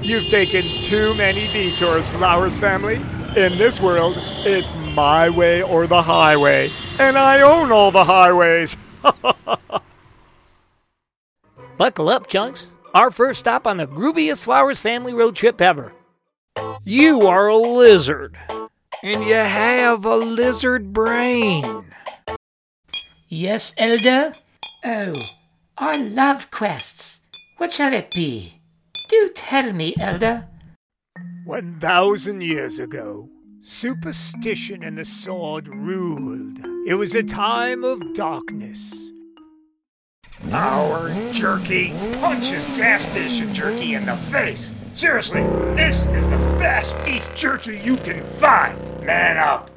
You've taken too many detours, Flowers family. In this world, it's my way or the highway, and I own all the highways. Buckle up, Chunks. Our first stop on the grooviest Flowers family road trip ever. You are a lizard, and you have a lizard brain. Yes, Elder? Oh, I love quests. What shall it be? Do tell me, Elder. 1,000 years ago, superstition and the sword ruled. It was a time of darkness. Our jerky punches gas station jerky in the face. Seriously, this is the best beef jerky you can find. Man up.